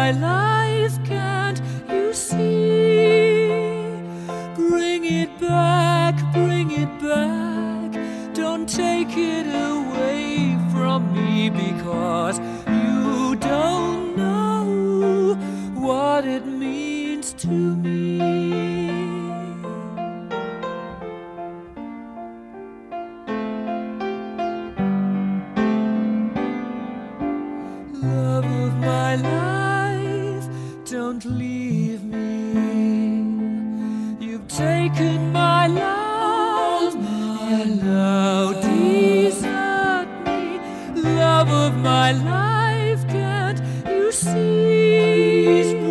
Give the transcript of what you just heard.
my life, can't you see? Bring it back, don't take it away from me, because you don't know what it means to me. Love of my life, don't leave me. You've taken my love, and now desert me. Love of my life, can't you see?